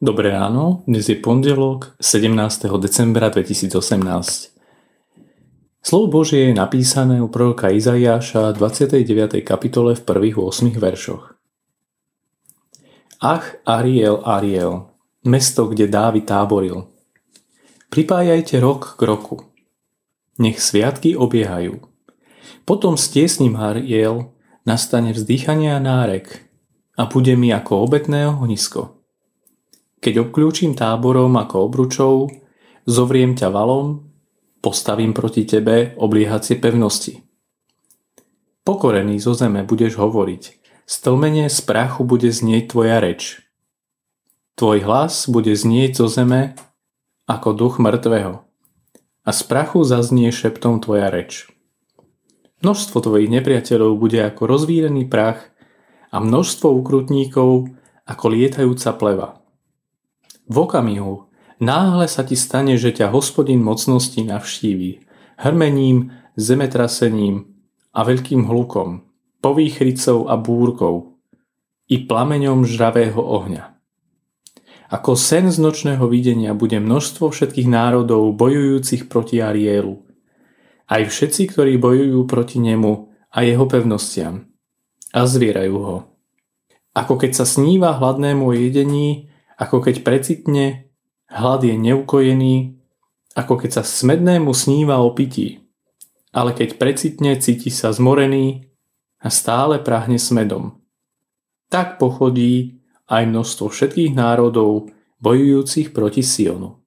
Dobré ráno, dnes je pondelok 17. decembra 2018. Slovo Božie je napísané u proroka Izaiáša 29. kapitole v prvých 8 veršoch. Ach, Ariel, Ariel, mesto, kde Dávid táboril. Pripájajte rok k roku. Nech sviatky obiehajú. Potom stiesním Ariel, nastane vzdychanie a nárek a bude mi ako obetné ohnisko. Keď obkľúčim táborom ako obručou, zovriem ťa valom, postavím proti tebe obliehacie pevnosti. Pokorený zo zeme budeš hovoriť, stlmene z prachu bude znieť tvoja reč. Tvoj hlas bude znieť zo zeme ako duch mŕtvého a z prachu zaznie šeptom tvoja reč. Množstvo tvojich nepriateľov bude ako rozvírený prach a množstvo ukrutníkov ako lietajúca pleva. V okamihu náhle sa ti stane, že ťa Hospodin mocnosti navštíví hrmením, zemetrasením a veľkým hlukom, povýchricou a búrkou i plameňom žravého ohňa. Ako sen z nočného videnia bude množstvo všetkých národov bojujúcich proti Arielu, aj všetci, ktorí bojujú proti nemu a jeho pevnostiam a zvierajú ho. Ako keď sa sníva hladnému o jedení, ako keď precitne, hlad je neukojený, ako keď sa smednému sníva o pití, ale keď precitne, cíti sa zmorený a stále prahne smedom. Tak pochodí aj množstvo všetkých národov bojujúcich proti Sionu.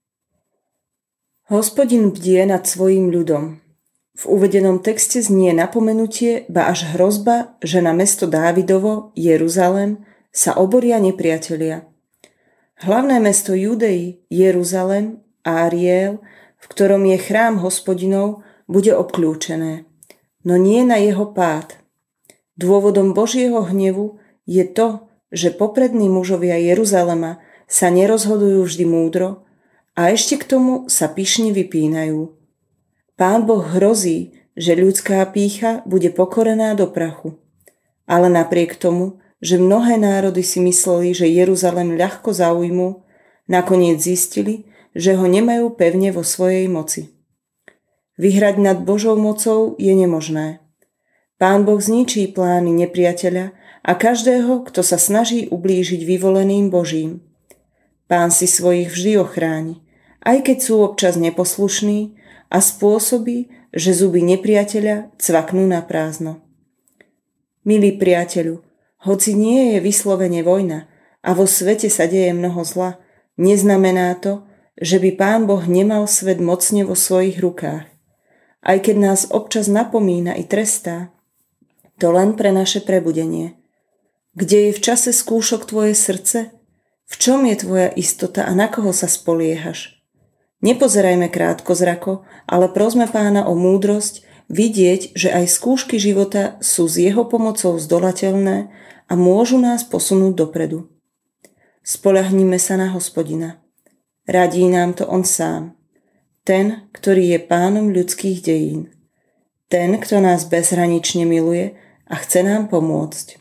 Hospodin bdie nad svojím ľudom. V uvedenom texte znie napomenutie, ba až hrozba, že na mesto Dávidovo, Jeruzalém, sa oboria nepriatelia. Hlavné mesto Judei, Jeruzalém a Ariel, v ktorom je chrám Hospodinov, bude obkľúčené, no nie na jeho pád. Dôvodom Božieho hnevu je to, že poprední mužovia Jeruzalema sa nerozhodujú vždy múdro a ešte k tomu sa pyšne vypínajú. Pán Boh hrozí, že ľudská pýcha bude pokorená do prachu. Ale napriek tomu, že mnohé národy si mysleli, že Jeruzalém ľahko zaujmú, nakoniec zistili, že ho nemajú pevne vo svojej moci. Vyhrať nad Božou mocou je nemožné. Pán Boh zničí plány nepriateľa a každého, kto sa snaží ublížiť vyvoleným Božím. Pán si svojich vždy ochráni, aj keď sú občas neposlušní a spôsobí, že zuby nepriateľa cvaknú na prázdno. Milý priateľu, hoci nie je vyslovene vojna a vo svete sa deje mnoho zla, neznamená to, že by Pán Boh nemal svet mocne vo svojich rukách. Aj keď nás občas napomína i trestá, to len pre naše prebudenie. Kde je v čase skúšok tvoje srdce? V čom je tvoja istota a na koho sa spoliehaš? Nepozerajme krátkozrako, ale prosme Pána o múdrosť, vidieť, že aj skúšky života sú s jeho pomocou zdolateľné a môžu nás posunúť dopredu. Spoľahnime sa na Hospodina. Radí nám to on sám. Ten, ktorý je pánom ľudských dejín. Ten, kto nás bezhranične miluje a chce nám pomôcť.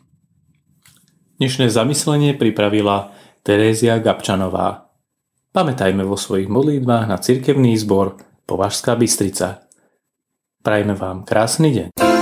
Dnešné zamyslenie pripravila Terézia Gabčanová. Pamätajme vo svojich modlitbách na cirkevný zbor Považská Bystrica. Prajme vám krásny deň.